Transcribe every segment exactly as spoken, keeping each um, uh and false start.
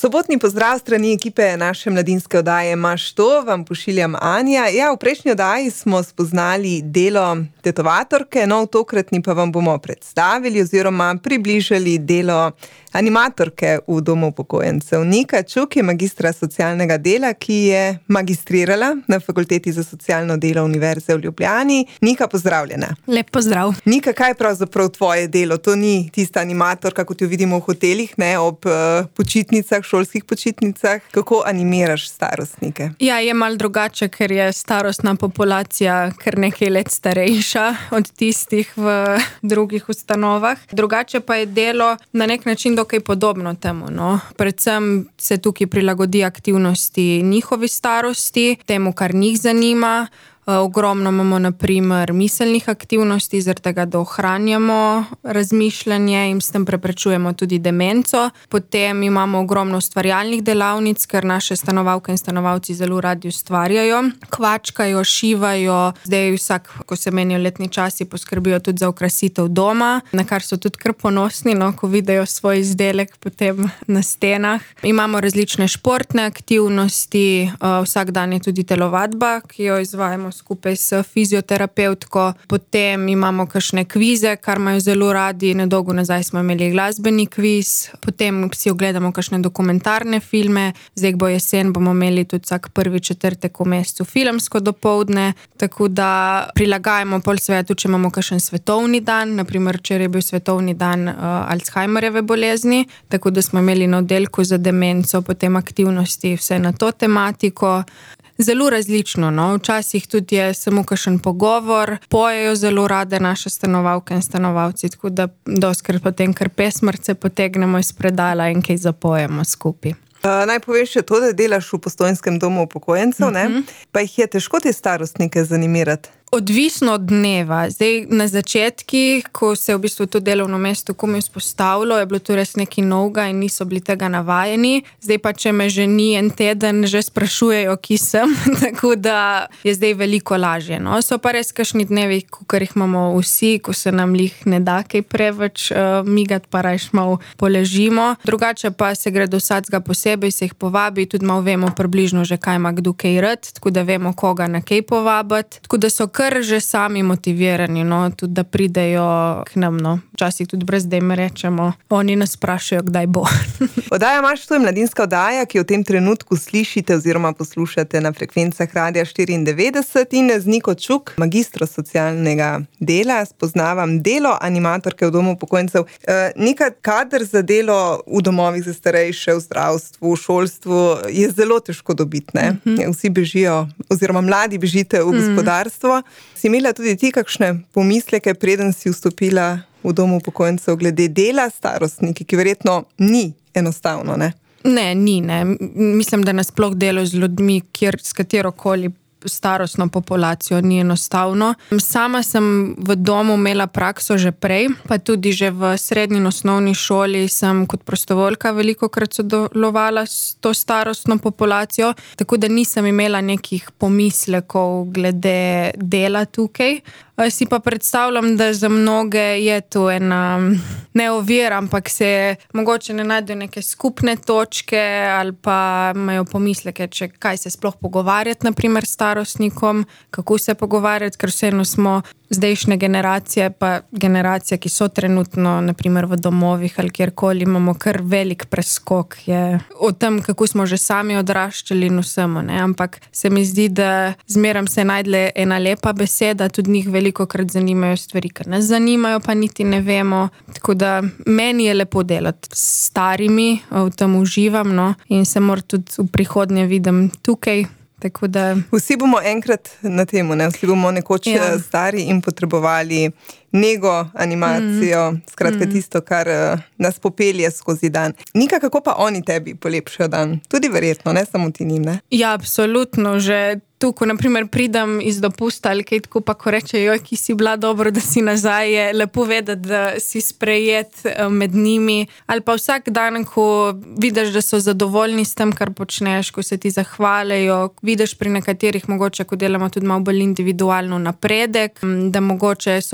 Sobotni pozdrav strani ekipe naše mladinske oddaje Maš to, vam pošiljam Anja. Ja, v prejšnji oddaji smo spoznali delo tetovatorke, no v tokratni pa vam bomo predstavili oziroma približali delo animatorke v domu upokojencev. Nika Čuk je magistra socialnega dela, ki je magistrirala na Fakulteti za socialno delo Univerze v Ljubljani. Nika, pozdravljena. Lep pozdrav. Nika, kaj je pravzaprav tvoje delo? To ni tista animatorka, kot jo vidimo v hotelih, ne, ob uh, počitnicah, šolskih počitnicah. Kako animiraš starostnike? Ja, je malo drugače, ker je starostna populacija kar nekaj let starejša od tistih v drugih ustanovah. Drugače pa je delo na nek način dokaj podobno temu, no. Predvsem se tukaj prilagodi aktivnosti njihovi starosti, temu, kar njih zanima. Ogromno imamo na primer miselnih aktivnosti, zaradi tega, da ohranjamo razmišljanje in s tem preprečujemo tudi demenco. Potem imamo ogromno ustvarjalnih delavnic, ker naše stanovalke in stanovalci zelo radi ustvarjajo. Kvačkajo, šivajo, zdaj vsak, ko se menijo letni časi, poskrbijo tudi za okrasitev doma, na kar so tudi kar ponosni, no, ko vidijo svoj izdelek potem na stenah. Imamo različne športne aktivnosti, vsak dan je tudi telovadba, ki jo izvajamo skupaj s fizioterapevtko. Potem imamo kakšne kvize, kar imajo zelo radi. Nedolgo nazaj smo imeli glasbeni kviz. Potem si ogledamo kakšne dokumentarne filme. Zdaj bo jesen, bomo imeli tudi vsak prvi četrtek v mesecu filmsko dopoldne. Tako da prilagajamo pol svetu, če imamo kakšen svetovni dan. Naprimer, včeraj je bil svetovni dan uh, Alzheimerjeve bolezni. Tako da smo imeli na oddelku za demenco potem aktivnosti vse na to tematiko. Zelo različno, no. Včasih tudi je samo kakšen pogovor, pojejo zelo rade naše stanovalke in stanovalci, tako da dostikrat potem kar pesmrce potegnemo iz predala in kaj zapojemo skupaj. Uh, naj poveš še to, da delaš v Postojnskem domu upokojencev, ne? Mm-hmm. Pa jih je težko te starostnike zanimirati? Odvisno od dneva. Zdaj, na začetki, ko se je v bistvu to delovno mesto komaj vzpostavilo, je bilo to res nekaj novega in niso bili tega navajeni. Zdaj pa, če me že ni en teden, že sprašujejo, ki sem, tako da je zdaj veliko lažje, no. So pa res kakšni dnevi, kakor jih imamo vsi, ko se nam lih ne da kaj preveč uh, migati, pa rajš malo poležimo. Drugače pa se gre do vsakega posebej, se jih povabi, tudi malo vemo približno že, kaj ima kdo kaj rad, tako da vemo, koga na kaj povabiti. Tako da so kar že sami motivirani, no, tudi da pridejo k nam, no. Včasih tudi brez, da jim rečemo, oni nas sprašajo, kdaj bo. Oddaja Maš to je mladinska oddaja, ki jo v tem trenutku slišite oziroma poslušate na frekvencah Radia štiriindevetdeset in z Niko Čuk, magistro socialnega dela, spoznavam delo animatorke v domu upokojencev. E, Nika, kader za delo v domovih za starejše, v zdravstvu, v šolstvu je zelo težko dobiti, ne? Mm-hmm. Vsi bežijo, oziroma mladi bežite v gospodarstvo. Mm. Si imela tudi ti kakšne pomisleke, preden si vstopila v domu upokojencev glede dela starostniki, ki verjetno ni enostavno, ne? Ne, ni, ne. Mislim, da nasploh delo z ljudmi, kjer s katerokoli starostno populacijo ni enostavno. Sama sem v domu imela prakso že prej, pa tudi že v srednji in osnovni šoli sem kot prostovoljka velikokrat sodelovala s to starostno populacijo, tako da nisem imela nekih pomislekov glede dela tukaj. Si pa predstavljam, da za mnoge je to ena ne ovira, ampak se mogoče ne najdejo neke skupne točke ali pa imajo pomisleke, če kaj se sploh pogovarjati, na primer starostnikom, kako se pogovarjati, ker vseeno smo zdajšnje generacije, pa generacije, ki so trenutno na primer v domovih ali kjerkoli, imamo kar velik preskok je o tem, kako smo že sami odraščali in vsemu, ne, ampak se mi zdi, da zmeram se najdle ena lepa beseda, tudi njih velikokrat zanimajo stvari, ker nas zanimajo, pa niti ne vemo, tako da meni je lepo delati s starimi, v tem uživam, no, in se mora tudi v prihodnje vidim tukaj. Tako da... Vsi bomo enkrat na temu, ne? Vsi bomo nekoč ja. stari in potrebovali nego, animacijo, mm. skratka mm. tisto, kar uh, nas popelje skozi dan. Nika, kako pa oni tebi polepšajo dan? Tudi verjetno, ne samo ti njim, ne? Ja, absolutno, že tu, ko na primer pridem iz dopusta ali kaj tako, pa ko reče, joj, ki si bila dobro, da si nazaj, je lepo vedeti, da si sprejet med njimi, ali pa vsak dan, ko vidiš, da so zadovoljni s tem, kar počneš, ko se ti zahvalijo, vidiš pri nekaterih mogoče, ko delamo tudi malo bolj individualno napredek, da mogoče so bili prej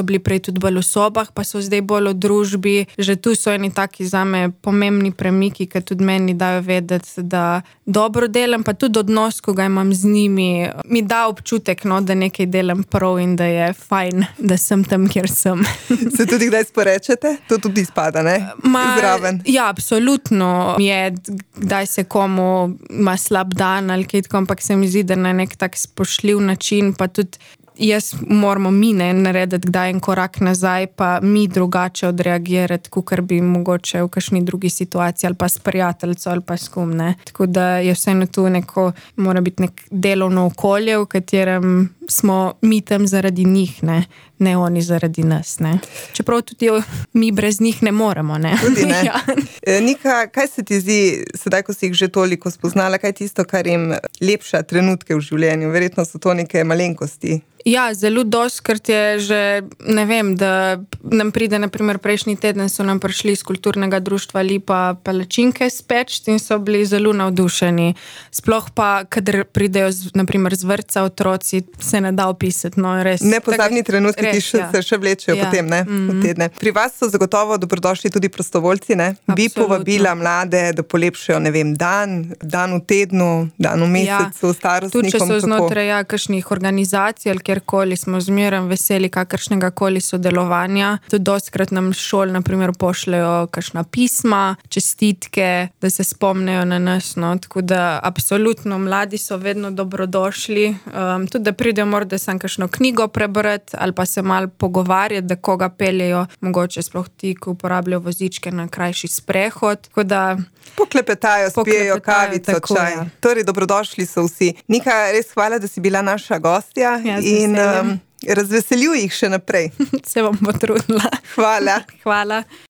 tudi bolj v sobah, pa so zdaj bolj v družbi. Že tu so eni taki zame pomembni premiki, ki tudi meni dajo vedeti, da dobro delam, pa tudi odnos, ko ga imam z njimi, mi da občutek, no, da nekaj delam prav in da je fajn, da sem tam, kjer sem. Se tudi kdaj sporečete? To tudi spada, ne? Ma, Zraven. Ja, absolutno je, kdaj se komu ima slab dan ali kaj tako, ampak se mi zdi, da na nek tak spoštljiv način, pa tudi jaz moramo mi ne narediti kdaj en korak nazaj, pa mi drugače odreagirati, kakor bi mogoče v kakšni drugi situaciji ali pa s prijateljico ali pa s kom, ne. Tako da je vseeno tu neko, mora biti nek delovno okolje, v katerem smo mi tam zaradi njih, ne, ne oni zaradi nas, ne. Čeprav tudi mi brez njih ne moremo, ne. Tudi ne. Ja. Nika, kaj se ti zdi, sedaj, ko si jih že toliko spoznala, kaj je tisto, kar jim lepša trenutke v življenju? Verjetno so to neke malenkosti. Ja, zelo dostikrat je že, ne vem, da nam pride, na primer, prejšnji teden so nam prišli iz kulturnega društva Lipa palačinke speč in so bili zelo navdušeni. Sploh pa, kadar pridejo, z, na primer, z vrtca otroci, se ne da opisati, no, res. Nepozabni trenutki, ki še, ja. se še vlečejo Ja. potem, ne, Mhm. v tedne. Pri vas so zagotovo dobrodošli tudi prostovoljci, ne? Bi Absolutno. povabila mlade, da polepšajo, ne vem, dan, dan v tednu, dan v mesecu, Tudi če starostnikom, so kako? znotraj ja, kakšnih organizacij ali kjerkoli, smo zmeraj veseli kakršnega koli sodelovanja. Tudi dostikrat nam šol, na primer, pošljajo kakšna pisma, čestitke, da se spomnejo na nas, no. Tako da absolutno mladi so vedno dobrodošli. Um, tudi da pridejo morda sem kakšno knjigo prebrati ali pa se malo pogovarjati, da koga peljejo, mogoče sploh ti, ko uporabljajo vozičke na krajši sprehod. Tako da Poklepetajo, spijejo Poklepetajo, kavico, tako, čaj. ja. Torej, dobrodošli so vsi. Nika, res hvala, da si bila naša gostja Ja, z in veseljem. um, razveseljuj jih še naprej. se bom potrudila. Hvala. Hvala.